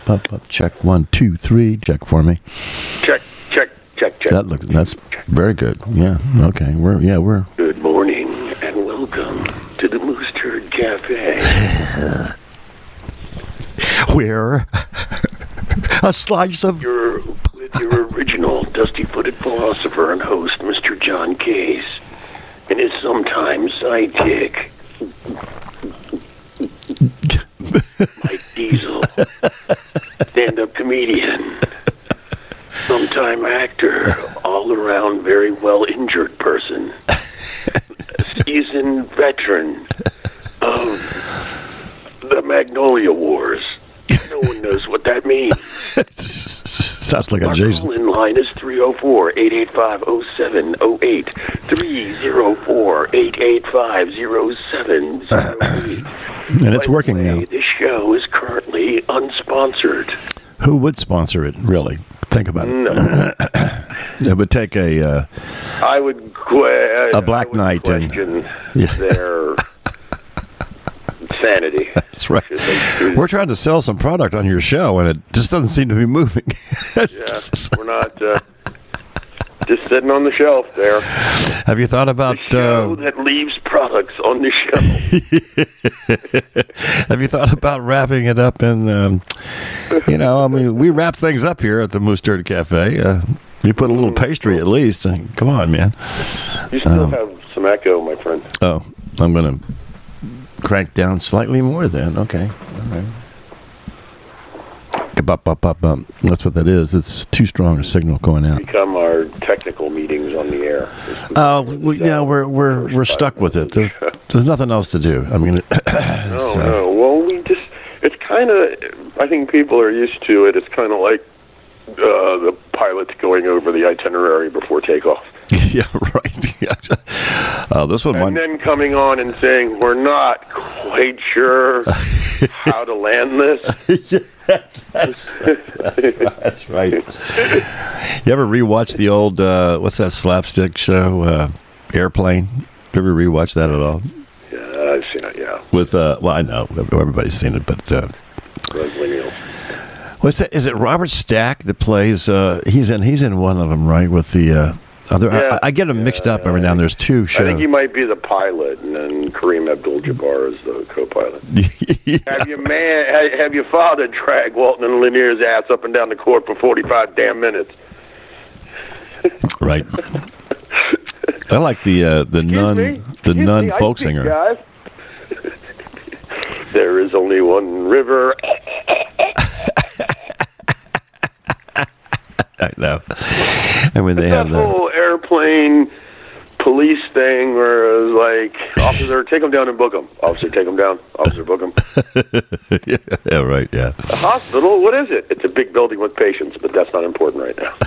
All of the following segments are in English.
Up. Check 1, 2, 3. Check for me. Check. That's very good. Yeah. Okay. We're. Good morning and welcome to the Moose Turd Cafe. Where a slice of with your original dusty-footed philosopher and host, Mr. John Case, and his sometimes sidekick, Mike Diesel, stand-up comedian, sometime actor, all-around very well-injured person, a seasoned veteran of the Magnolia Wars. No one knows what that means. Sounds like a Our Jason. call-in line is 304-885-0708, 304-885-0708. And it's working now. This show is currently unsponsored. Who would sponsor it, really? Think about it. No. It would take a Black Knight question their sanity. That's right. We're trying to sell some product on your show, and it just doesn't seem to be moving. Yeah, we're not just sitting on the shelf there. Have you thought about the show that leaves products on the shelf? Have you thought about wrapping it up in? We wrap things up here at the Moose Turd Cafe. You put a little pastry at least. Come on, man. You still have some echo, my friend. Oh, I'm going to crank down slightly more then. Okay. All right. Bop. That's what that is. It's too strong a signal going out. Become our technical meetings on the air. We're stuck with it. There's nothing else to do. I mean, no. Well, it's kind of, I think people are used to it. It's kind of like the pilots going over the itinerary before takeoff. Yeah, right. Yeah. This one and then coming on and saying, we're not quite sure how to land this. Yes, that's right. You ever rewatch the old, what's that slapstick show, Airplane? You ever rewatch that at all? Yeah, I've seen it, yeah. With, I know, everybody's seen it, but... What's that? Is it Robert Stack that plays, he's in one of them, right, with the... I get them mixed up every now and then. There's two shows. I think he might be the pilot, and then Kareem Abdul-Jabbar is the co-pilot. Yeah. Have your father drag Walton and Lanier's ass up and down the court for 45 damn minutes. Right. I like the nun folk singer. Guys. There is only one river. I know. And when they have that whole airplane police thing where it was like, officer, take them down and book them. Officer, take them down. Officer, book them. Yeah, right, yeah. The hospital, what is it? It's a big building with patients, but that's not important right now.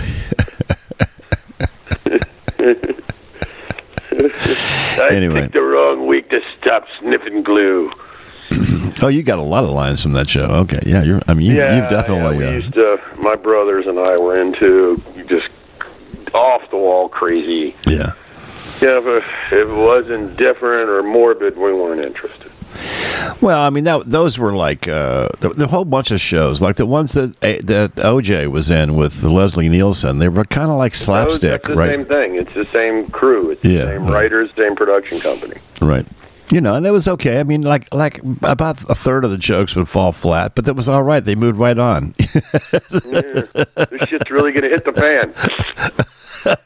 I picked the wrong week to stop sniffing glue. Oh, you got a lot of lines from that show. Okay, yeah, you've definitely. Yeah, we used to. My brothers and I were into just off the wall crazy. Yeah. Yeah, but if it wasn't different or morbid, we weren't interested. Well, I mean, those were like the whole bunch of shows, like the ones that OJ was in with Leslie Nielsen. They were kind of like slapstick, right? It's the same thing. It's the same crew. It's the same writers, same production company. Right. And it was okay. I mean, like about a third of the jokes would fall flat, but that was all right. They moved right on. This shit's really going to hit the fan.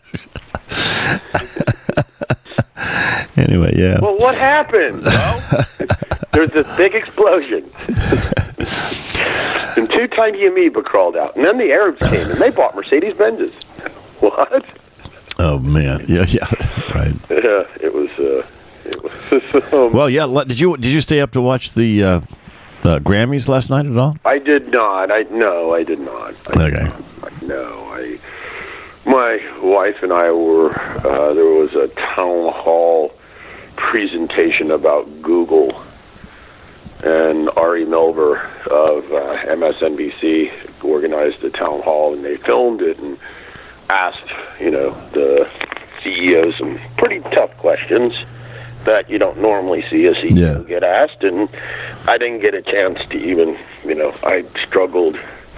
Anyway, yeah. Well, what happened? Well, there's this big explosion. And two tiny amoeba crawled out. And then the Arabs came, and they bought Mercedes-Benzes. What? Oh, man. Yeah, right. Yeah, it was... Well, yeah. Did you stay up to watch the Grammys last night at all? I did not. I did not. Okay. My wife and I were. There was a town hall presentation about Google, and Ari Melber of MSNBC organized the town hall, and they filmed it and asked, the CEO some pretty tough questions that you don't normally see a CEO get asked, and I didn't get a chance to even, I struggled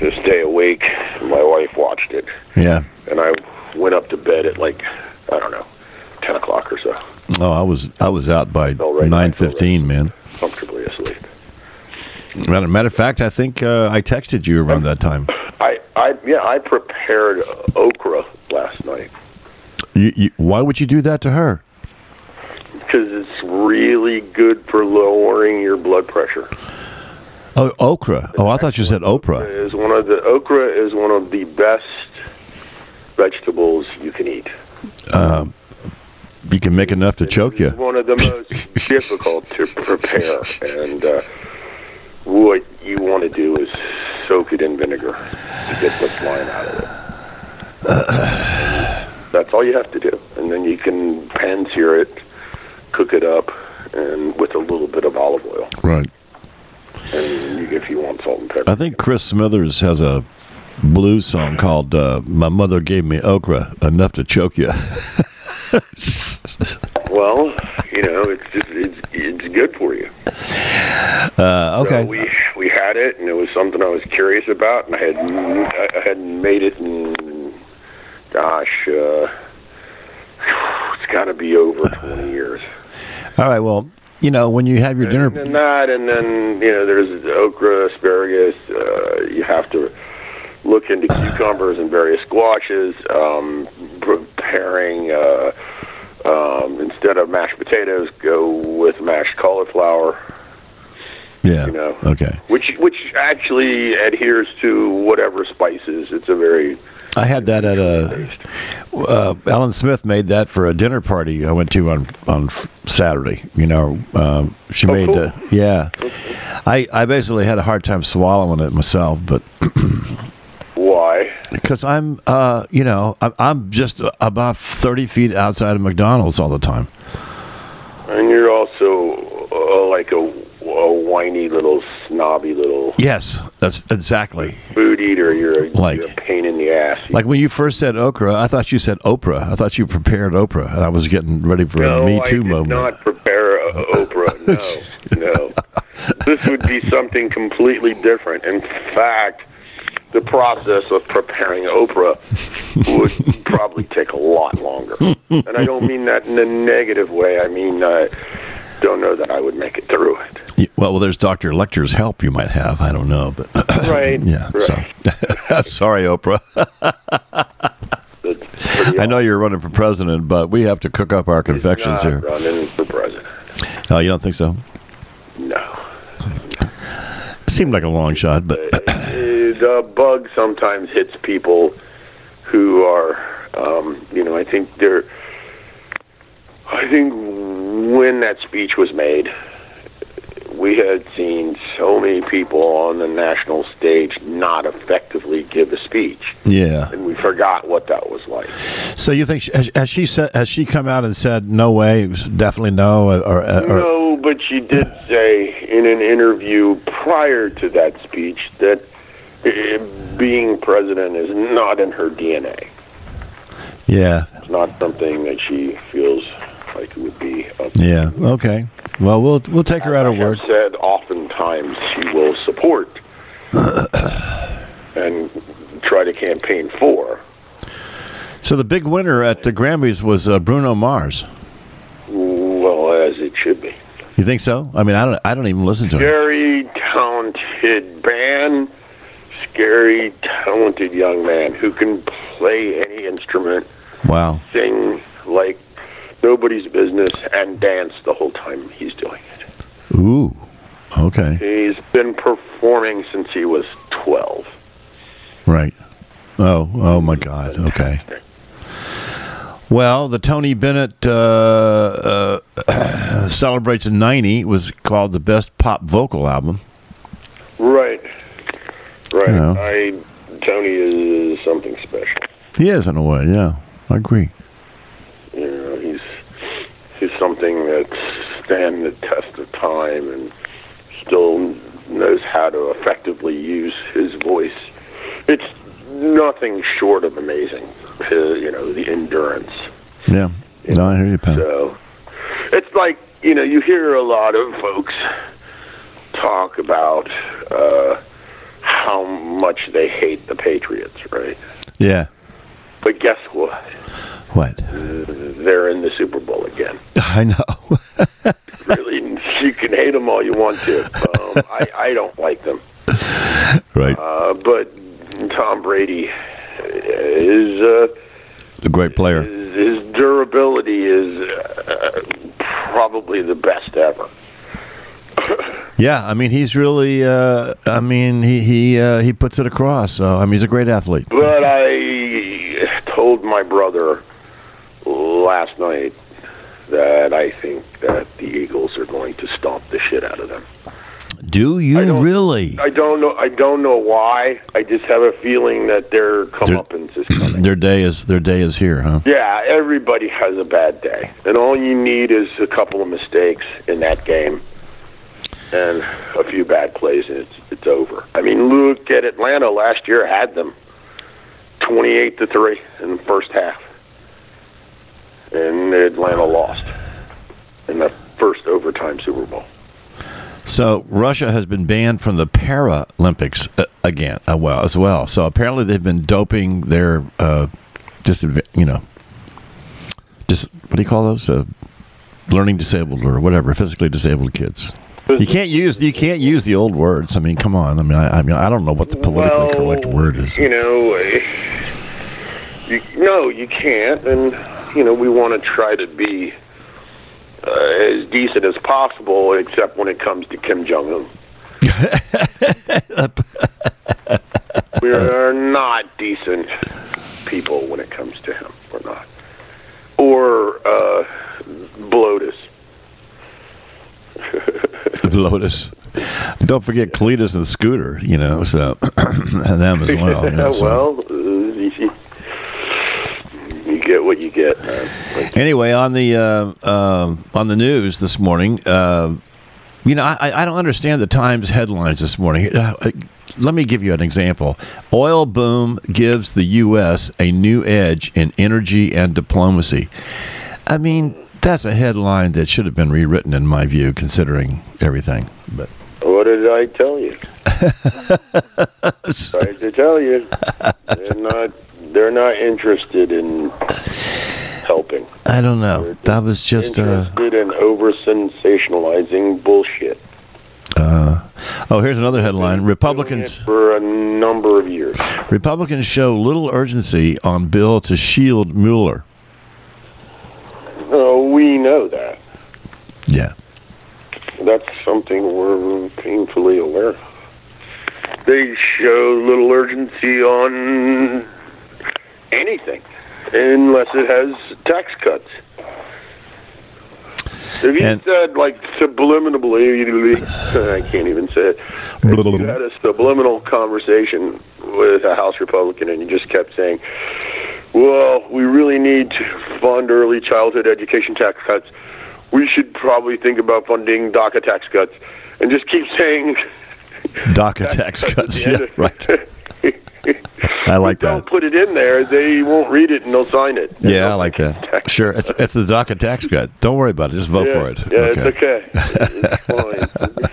to stay awake. My wife watched it. Yeah. And I went up to bed at like, I don't know, 10 o'clock or so. Oh, I was out by Fell right 9:15, man. Comfortably asleep. Matter of fact, I think I texted you around that time. I prepared okra last night. Why would you do that to her? Because it's really good for lowering your blood pressure. Oh, okra. Oh, I thought you said Oprah. Okra is one of the best vegetables you can eat. You can make enough to choke you. It's one of the most difficult to prepare, and what you want to do is soak it in vinegar to get the slime out of it. That's all you have to do, and then you can pan-sear it, cook it up, and with a little bit of olive oil. Right. And if you want salt and pepper. I think Chris Smithers has a blues song called "My Mother Gave Me Okra, Enough to Choke You." Well, it's good for you. Okay. So we had it, and it was something I was curious about, and I hadn't made it in, gosh, it's got to be over 20 years. All right. Well, when you have your dinner, And then there's okra, asparagus. You have to look into cucumbers and various squashes. Preparing instead of mashed potatoes, go with mashed cauliflower. yeah. Okay. Which actually adheres to whatever spices. It's a very. I had that at Ellen Smith made that for a dinner party I went to on Saturday. She made cool. yeah. I basically had a hard time swallowing it myself, but Why? because I'm I'm just about 30 feet outside of McDonald's all the time. And you're also like a whiny little snobby little Yes, that's exactly. food eater. You're Like- a pain in the ass. Like when you first said okra, I thought you said Oprah. I thought you prepared Oprah, and I was getting ready for a Me Too I did moment. not prepare Oprah. No. This would be something completely different. In fact, the process of preparing Oprah would probably take a lot longer. And I don't mean that in a negative way. I mean, I don't know that I would make it through it. Well, there's Dr. Lecter's help you might have. I don't know, but Right. yeah. Right. So, sorry, Oprah. That's pretty I know you're running for president, but we have to cook up our confections not here. running for president. Oh, you don't think so? No. Seemed like a long shot, but The bug sometimes hits people who are, I think when that speech was made, we had seen so many people on the national stage not effectively give a speech, yeah. and we forgot what that was like. So you think has she come out and said no way, it was definitely no, or No, but she did say in an interview prior to that speech that being president is not in her DNA. yeah, It's not something that she feels like it would be. yeah. Okay. Well, we'll take her at her word. I've said oftentimes she will support and try to campaign for. So the big winner at the Grammys was Bruno Mars. Well, as it should be. You think so? I mean, I don't even listen to him. Very talented band. Scary, talented young man who can play any instrument, Wow. sing like nobody's business, and dance the whole time he's doing it. Ooh. Okay. He's been performing since he was 12. Right. Oh my God. Okay. Well, the Tony Bennett celebrates 90. It was called the best pop vocal album. Right. Yeah. Tony is something special. He is in a way. Yeah, I agree. He's something that's stand the test of time and still knows how to effectively use his voice. It's nothing short of amazing. The endurance. Yeah. No, I hear you, pal. So it's like you hear a lot of folks talk about how much they hate the Patriots, right? Yeah. But guess what? What? They're in the Super Bowl again. I know. Really, you can hate them all you want to. I don't like them. Right. But Tom Brady is a great player. His durability is probably the best ever. Yeah, I mean, he's really. He puts it across. So I mean, he's a great athlete. But I told my brother last night that I think that the Eagles are going to stomp the shit out of them. Do you really? I don't know. I don't know why. I just have a feeling that their comeuppance is coming. Their day is here, huh? Yeah, everybody has a bad day, and all you need is a couple of mistakes in that game, and a few bad plays, and it's over. I mean, look at Atlanta last year. Had them 28-3 in the first half, and Atlanta lost in the first overtime Super Bowl. So Russia has been banned from the Paralympics again, as well. So apparently they've been doping their just what do you call those? Learning disabled or whatever, physically disabled kids. You can't use the old words. I mean, come on. I mean, I don't know what the politically correct word is. You can't, and we want to try to be as decent as possible, except when it comes to Kim Jong-un. We are not decent people when it comes to him. We're not. Or Blotus. Lotus. Don't forget Cletus and Scooter, so and them as well. Well, you get what you get, man. Anyway, on the news this morning, I don't understand the Times headlines this morning. Let me give you an example. Oil boom gives the U.S. a new edge in energy and diplomacy. I mean, that's a headline that should have been rewritten, in my view, considering everything. But what did I tell you? Tried to tell you. They're not interested in helping. I don't know. That was just interested in over-sensationalizing bullshit. Here's another headline. Republicans for a number of years. Republicans show little urgency on bill to shield Mueller. We know that. Yeah. That's something we're painfully aware of. They show little urgency on anything, unless it has tax cuts. If you said, subliminally, I can't even say it, if you had a subliminal conversation with a House Republican and you just kept saying, well, we really need to fund early childhood education tax cuts, we should probably think about funding DACA tax cuts, and just keep saying DACA tax cuts, yeah, right. I like that. Don't put it in there. They won't read it and they'll sign it. Yeah, I like that. Sure, it's the DACA tax cut. Don't worry about it. Just vote for it. Yeah, okay. It's fine.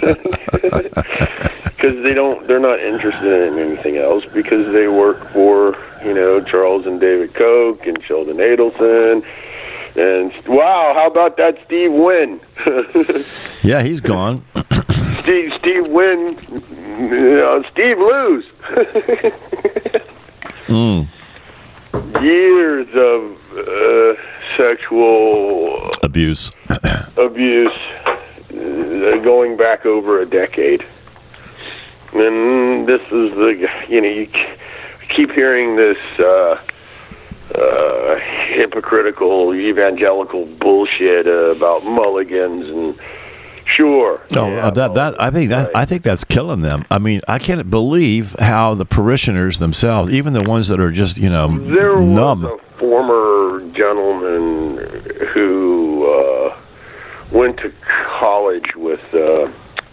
Because they're not interested in anything else, because they work for, Charles and David Koch and Sheldon Adelson. And, wow, how about that Steve Wynn? Yeah, he's gone. Steve Wynn, Steve lose. Years of sexual abuse, going back over a decade. And this is you keep hearing this hypocritical evangelical bullshit about mulligans and. Sure. I think that's killing them. I mean, I can't believe how the parishioners themselves, even the ones that are just there numb. Was a former gentleman who went to college with the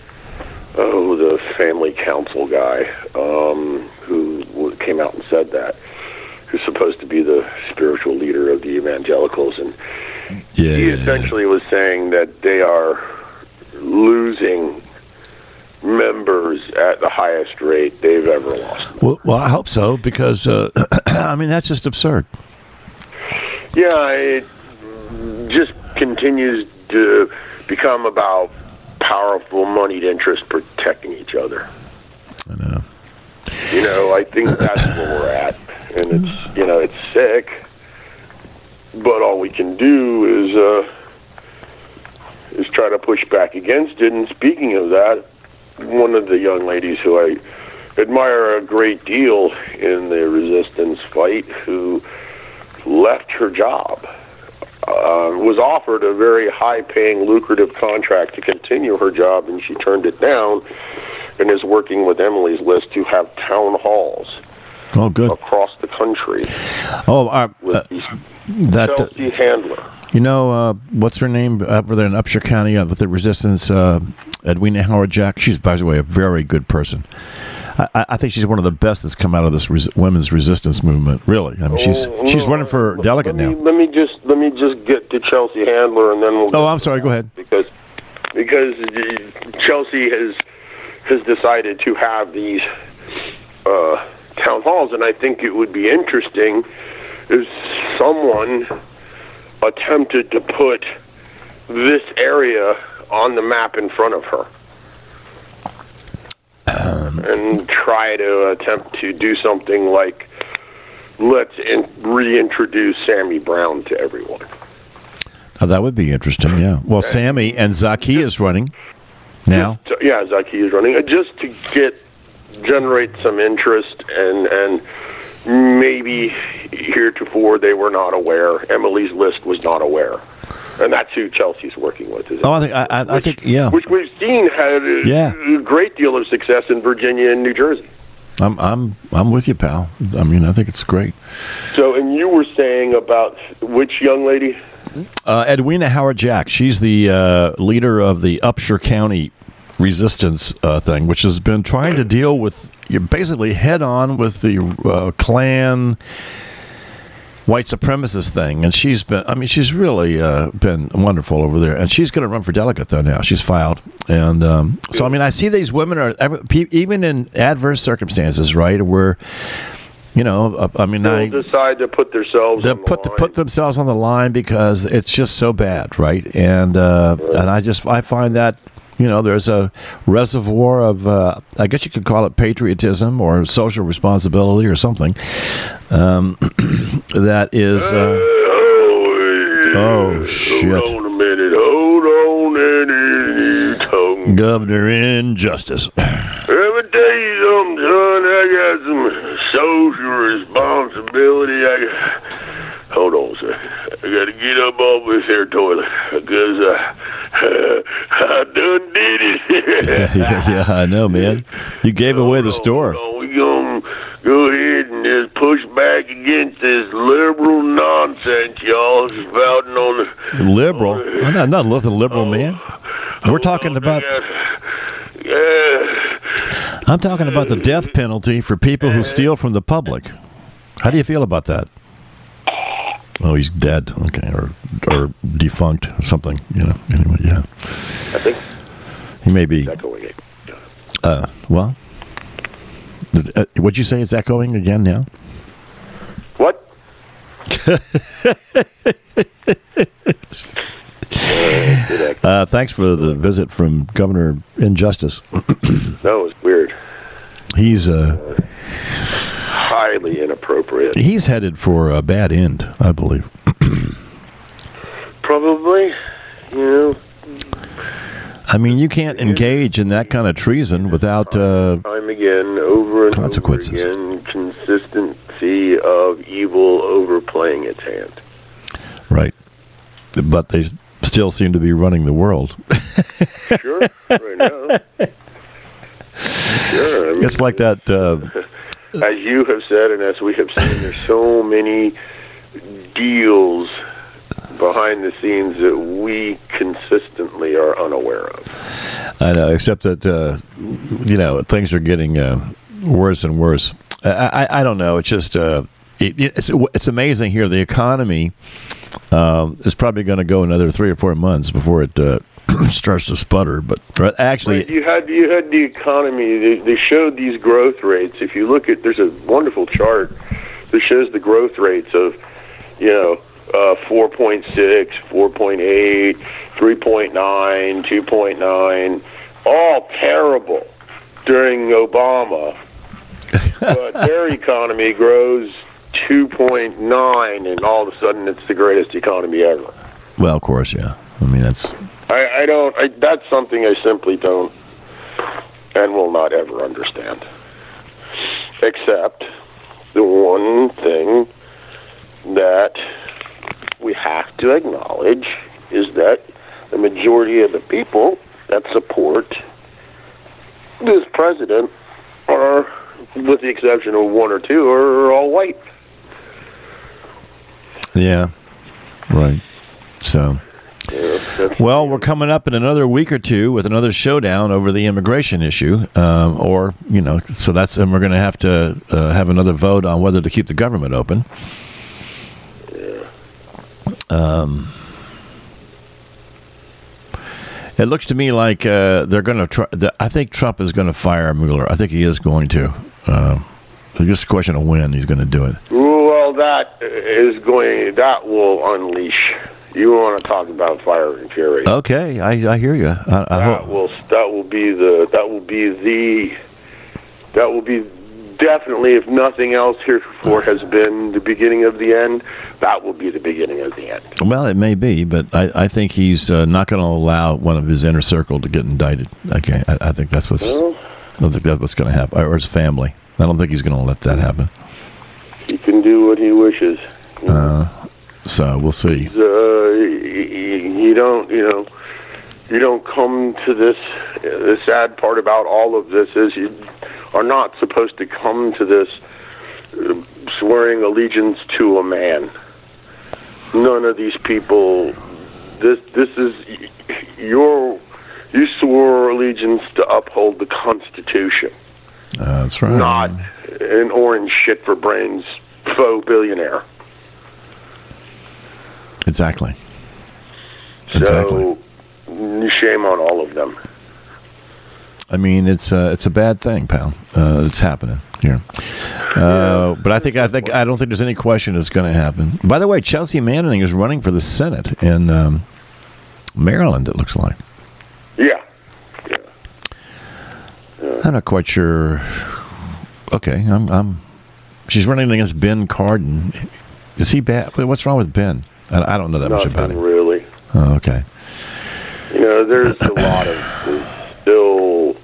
family council guy who came out and said that, who's supposed to be the spiritual leader of the evangelicals, and he essentially was saying that they are losing members at the highest rate they've ever lost. Well, I hope so, because I mean, that's just absurd. Yeah, it just continues to become about powerful moneyed interests protecting each other. I know. I think that's where we're at, and it's sick. But all we can do is try to push back against it. And speaking of that, one of the young ladies who I admire a great deal in the resistance fight, who left her job, was offered a very high-paying, lucrative contract to continue her job, and she turned it down, and is working with Emily's List to have town halls across the country. With Chelsea Handler. What's her name over there in Upshur County with the resistance? Edwina Howard Jack. She's, by the way, a very good person. I think she's one of the best that's come out of this women's resistance movement. Really, I mean, she's running for delegate now. Let me just get to Chelsea Handler, and then we'll. Oh, I'm sorry. Go ahead. Because Chelsea has decided to have these town halls, and I think it would be interesting if someone attempted to put this area on the map in front of her. And try to attempt to do something like, let's reintroduce Sammy Brown to everyone. Oh, that would be interesting, yeah. Well, Sammy and Zaki is running now. Zaki is running. Just to generate some interest, and maybe heretofore they were not aware. Emily's List was not aware. And that's who Chelsea's working with. I think, yeah. Which we've seen had a great deal of success in Virginia and New Jersey. I'm with you, pal. I mean, I think it's great. So, and you were saying about which young lady? Edwina Howard Jack. She's the leader of the Upshur County resistance thing, which has been trying to deal with basically head on with the Klan white supremacist thing, and she's really been wonderful over there, and she's going to run for delegate though now. She's filed, and so I mean, I see these women are even in adverse circumstances, right? Where they'll decide to put themselves on the line. Put themselves on the line because it's just so bad, right? And I find that. There's a reservoir of, I guess you could call it patriotism or social responsibility or something. That is. Shit. Hold on a minute. Hold on. Governor Injustice. Let me tell you something, son. I got some social responsibility. Hold on, sir. I got to get up off this here toilet because I done did it. yeah, I know, man. You gave away the store. We're going to go ahead and just push back against this liberal nonsense, y'all. Spouting on the... Liberal? I'm not nothing liberal, man. We're talking about... I'm talking about the death penalty for people who steal from the public. How do you feel about that? Oh, he's dead. Okay, or defunct or something. Anyway, yeah. I think he may be. Echoing. Well, what'd you say? It's echoing again now. What? Thanks for the visit from Governor Injustice. That was weird. He's highly inappropriate. He's headed for a bad end, I believe. Probably. I mean, you can't engage in that kind of treason without time again, over and consequences. Over again, consistency of evil overplaying its hand. Right, but they still seem to be running the world. Sure, right now. Sure, I mean, it's like that. As you have said, and as we have seen, there's so many deals behind the scenes that we consistently are unaware of. I know, except that things are getting worse and worse. I don't know. It's just it's amazing here. The economy is probably going to go another 3 or 4 months before it starts to sputter. But actually, you had the economy. They showed these growth rates. If you look at, there's a wonderful chart that shows the growth rates of, 4.6, 4.8, 3.9, 2.9, all terrible during Obama. But their economy grows 2.9, and all of a sudden it's the greatest economy ever. well, of course, yeah. I mean, that's That's something I simply don't and will not ever understand. Except the one thing that we have to acknowledge is that the majority of the people that support this president are, with the exception of one or two, are all white. yeah, right. So, well, we're coming up in another week or two with another showdown over the immigration issue, and we're going to have to have another vote on whether to keep the government open. It looks to me like they're going to try. I think Trump is going to fire Mueller. I think he is going to. It's just a question of when he's going to do it. Well, that will unleash. You want to talk about fire and fury? Okay, I hear you. That will be definitely, if nothing else heretofore has been the beginning of the end, that will be the beginning of the end. Well, it may be, but I think he's not going to allow one of his inner circle to get indicted. Okay, I think that's what's. I don't think that's what's going to happen, or his family. I don't think he's going to let that happen. He can do what he wishes. So we'll see. You don't come to this. The sad part about all of this is you are not supposed to come to this swearing allegiance to a man. None of these people. This is you swore allegiance to uphold the Constitution. That's right. Not an orange shit for brains faux billionaire. Exactly. So, shame on all of them. I mean, it's a bad thing, pal. It's happening here. But I don't think there's any question it's going to happen. By the way, Chelsea Manning is running for the Senate in Maryland. It looks like. Yeah. I'm not quite sure. Okay, she's running against Ben Cardin. Is he bad? What's wrong with Ben? I don't know that much about him. Really. Oh, okay. There's a lot of still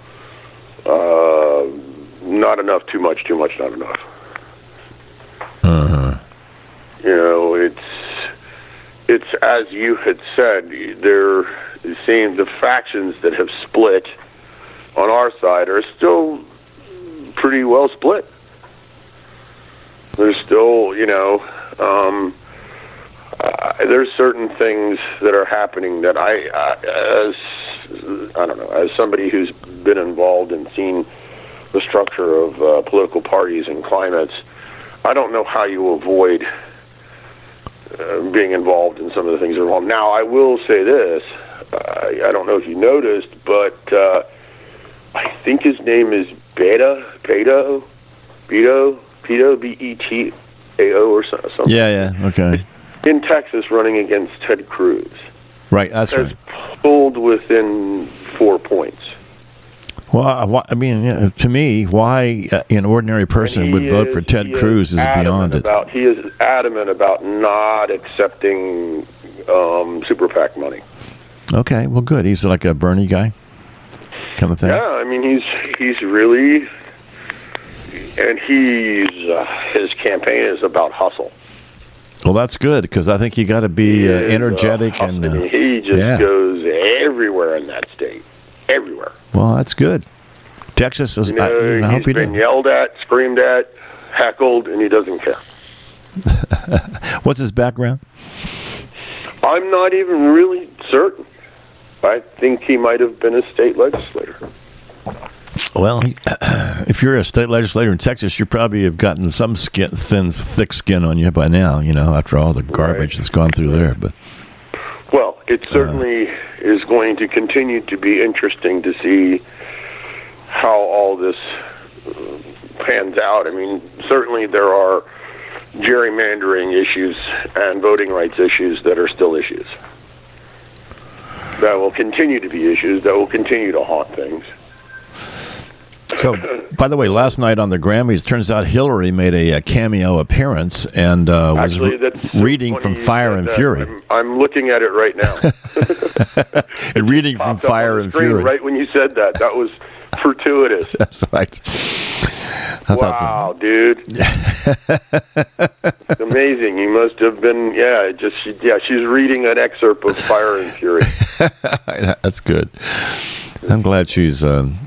not enough, too much, not enough. It's as you had said. They're seeing the factions that have split on our side are still pretty well split. There's still, there's certain things that are happening that as somebody who's been involved and seen the structure of political parties and climates, I don't know how you avoid being involved in some of the things that are wrong. Now, I will say this. I don't know if you noticed, but I think his name is Beto, B-E-T-A-O or something. Yeah, okay. In Texas, running against Ted Cruz. Right, that's right. Pulled within 4 points. Well, I mean, to me, why an ordinary person would vote for Ted Cruz is beyond it. He is adamant about not accepting super PAC money. Okay, well, good. He's like a Bernie guy kind of thing. Yeah, I mean, he's really, and his campaign is about hustle. Well, that's good because I think you got to be energetic and he just goes everywhere in that state, everywhere. Well, that's good. Texas is. I hope he's been yelled at, screamed at, heckled, and he doesn't care. What's his background? I'm not even really certain. I think he might have been a state legislator. Well, if you're a state legislator in Texas, you probably have gotten some thick skin on you by now. After all the garbage that's gone through there. But well, it certainly is going to continue to be interesting to see how all this pans out. I mean, certainly there are gerrymandering issues and voting rights issues that are still issues. That will continue to be issues, that will continue to haunt things. So, by the way, last night on the Grammys, turns out Hillary made a cameo appearance and was reading from Fire and Fury. I'm looking at it right now. And reading from Fire and Fury. Right when you said that. That was fortuitous. That's right. Wow, dude. It's amazing. You must have been, she's reading an excerpt of Fire and Fury. That's good. I'm glad she's,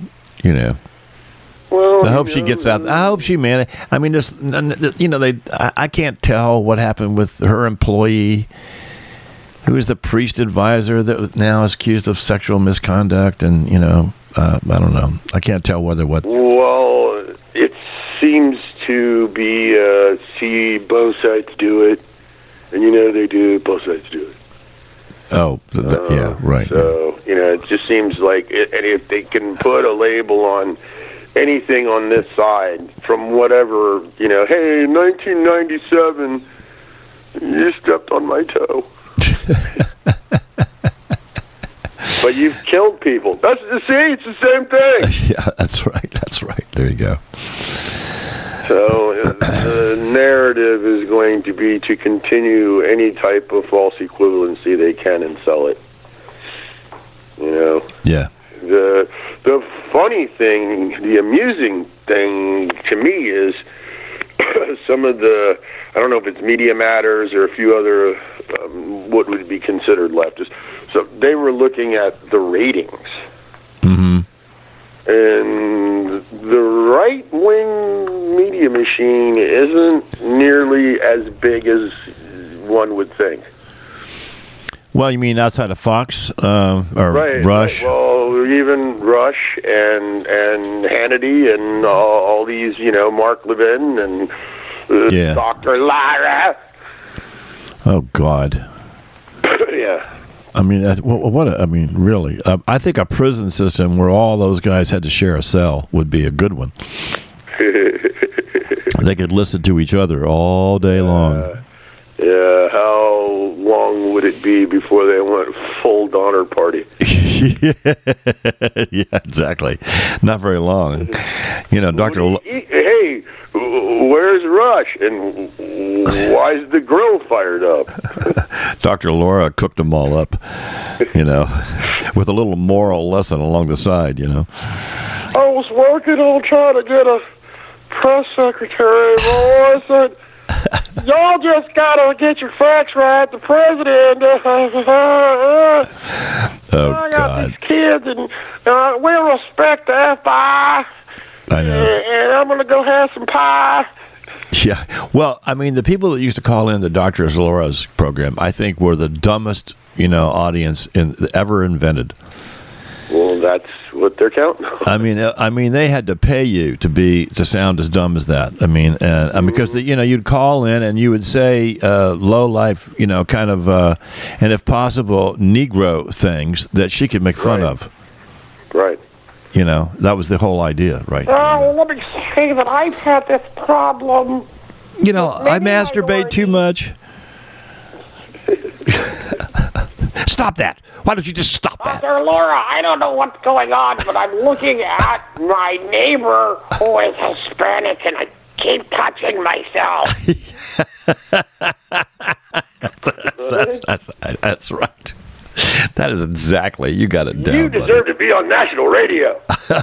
Well, I hope she gets out. I hope she manages. I mean, I can't tell what happened with her employee, who was the priest advisor that now is accused of sexual misconduct, and I don't know. I can't tell whether what. Well, it seems to be see both sides do it, and they do. Both sides do it. Oh, yeah, right. So it just seems like, and if they can put a label on anything on this side, from whatever, hey, 1997, you stepped on my toe. But you've killed people. It's the same thing. Yeah, that's right. There you go. So the narrative is going to be to continue any type of false equivalency they can and sell it. Yeah. The funny thing, the amusing thing to me is some of the, I don't know if it's Media Matters or a few other what would be considered leftists. So they were looking at the ratings. Mm-hmm. And the right-wing media machine isn't nearly as big as one would think. Well, you mean outside of Fox or right, Rush? Right. Well, even Rush and Hannity and all these, Mark Levin and Dr. Lara. Oh, God. Yeah. I mean, really. I think a prison system where all those guys had to share a cell would be a good one. They could listen to each other all day long. Yeah, how long would it be before they went full Donner Party? Yeah, exactly. Not very long. Dr. Hey, where's Rush? And why is the grill fired up? Dr. Laura cooked them all up, with a little moral lesson along the side, I was working on trying to get a press secretary, but I said, y'all just gotta get your facts right. The president, I got these kids, and we'll respect the FBI. I know. And I'm gonna go have some pie. Yeah. Well, I mean, the people that used to call in the Dr. Laura's program, I think, were the dumbest, audience ever invented. Well, that's what they're counting on. I mean, they had to pay you to sound as dumb as that. I mean, because you'd call in and you would say low life, kind of, and if possible, Negro things that she could make fun of. Right. That was the whole idea, right? Let me say that I've had this problem. I masturbate too much. Stop that. Why don't you just stop that? Dr. Laura, I don't know what's going on, but I'm looking at my neighbor who is Hispanic, and I keep touching myself. That's right. That is exactly. You got it down. You deserve to be on national radio.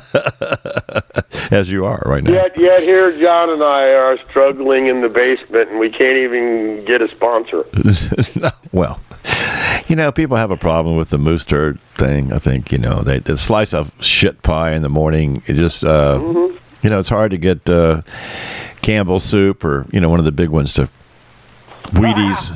As you are right now. Yet here, John and I are struggling in the basement, and we can't even get a sponsor. Well, people have a problem with the moose turd thing. I think, they slice of shit pie in the morning. It just, it's hard to get Campbell's soup or, one of the big ones to Wheaties.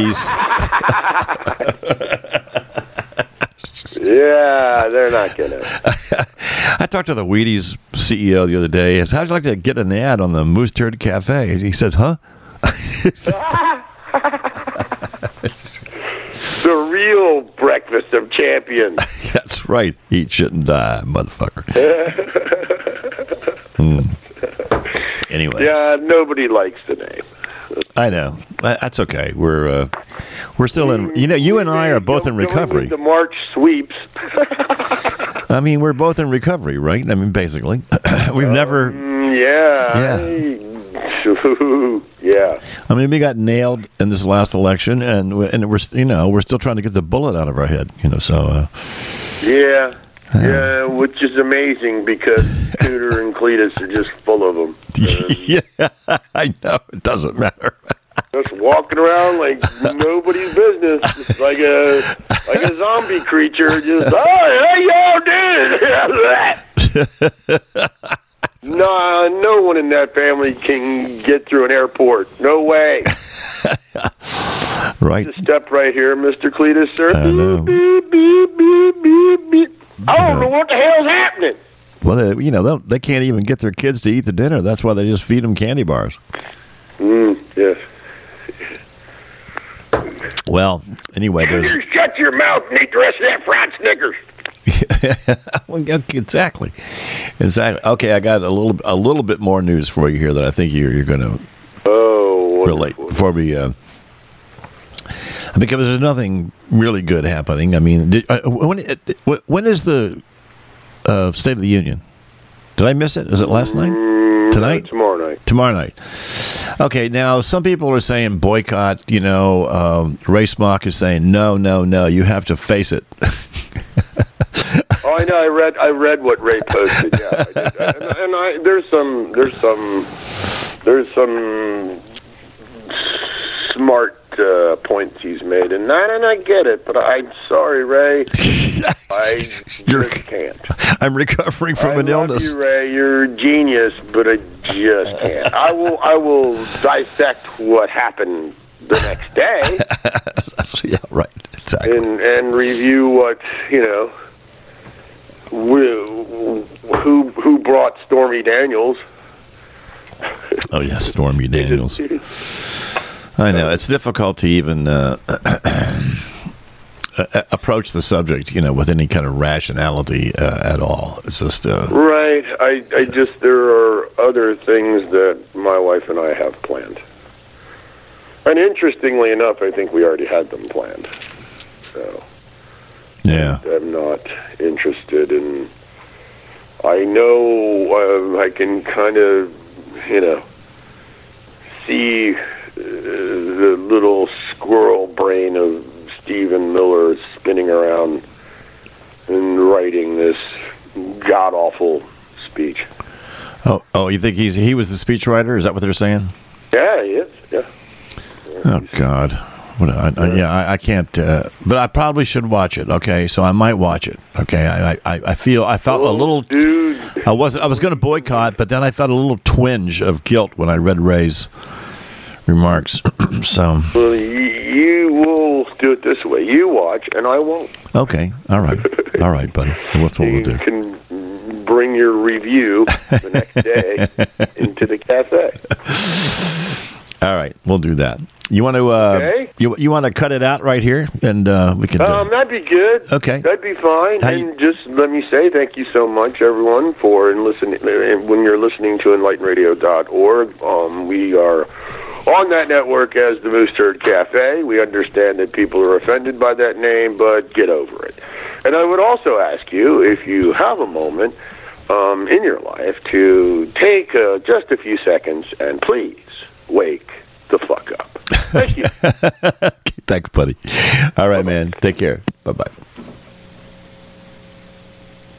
Yeah, they're not gonna. I talked to the Wheaties CEO the other day. I said, how'd you like to get an ad on the Moose Turd Cafe? He said, huh? The real breakfast of champions. That's right. Eat shit and die, motherfucker. Anyway. Yeah, nobody likes the name. I know. That's okay. We're still in. You know, you and I are both in recovery. The March sweeps. I mean, we're both in recovery, right? I mean, basically, we've never. Yeah. Yeah. I mean, we got nailed in this last election, and we're still trying to get the bullet out of our head. So. Yeah. Yeah, which is amazing because Cooter and Cletus are just full of them. Yeah, I know. It doesn't matter. Just walking around like nobody's business, just like a zombie creature. Just how y'all doing? No one in that family can get through an airport. No way. Right. Just step right here, Mr. Cletus, sir. I know. Beep, beep, beep, beep, beep. I don't know what the hell's happening. Well, they can't even get their kids to eat the dinner. That's why they just feed them candy bars. Yes. Well, anyway, You shut your mouth and eat the rest of that fried Snickers. Well, exactly. Okay, I got a little bit more news for you here that I think you're going to relate before we. Because there's nothing really good happening. I mean, when is the State of the Union? Did I miss it? Is it last night? Tonight? Tomorrow night. Tomorrow night. Okay, now some people are saying boycott. Ray Smock is saying no. You have to face it. Oh, I know. I read what Ray posted. Yeah, I did. And there's some smart points he's made, and I get it. But I'm sorry, Ray. I just can't. I'm recovering from an illness. I love you, Ray. You're a genius, but I just can't. I will dissect what happened the next day. Yeah, right. Exactly. And review what who brought Stormy Daniels. Oh yeah, Stormy Daniels. I know it's difficult to even approach the subject, with any kind of rationality at all. It's just right. I just there are other things that my wife and I have planned, and interestingly enough, I think we already had them planned. So yeah, I'm not interested in. I know I can kind of see the little squirrel brain of Stephen Miller spinning around and writing this god-awful speech. Oh, you think he was the speechwriter? Is that what they're saying? Yeah, he is. Yeah. Oh God, I can't. But I probably should watch it. Okay, so I might watch it. Okay, I felt a little. Dude. I was going to boycott, but then I felt a little twinge of guilt when I read Ray's remarks. So. Well, you will do it this way. You watch, and I won't. Okay. All right, buddy. That's what we'll do. You can bring your review the next day into the cafe. All right, we'll do that. You want to? Okay. You want to cut it out right here, and we can. That'd be good. Okay, that'd be fine. Just let me say thank you so much, everyone, for listening. When you're listening to EnlightenedRadio.org, we are on that network as the Moose Turd Cafe. We understand that people are offended by that name, but get over it. And I would also ask you, if you have a moment in your life, to take just a few seconds and please wake the fuck up. Thank you. Thanks, buddy. All right, man. Take care. Bye-bye.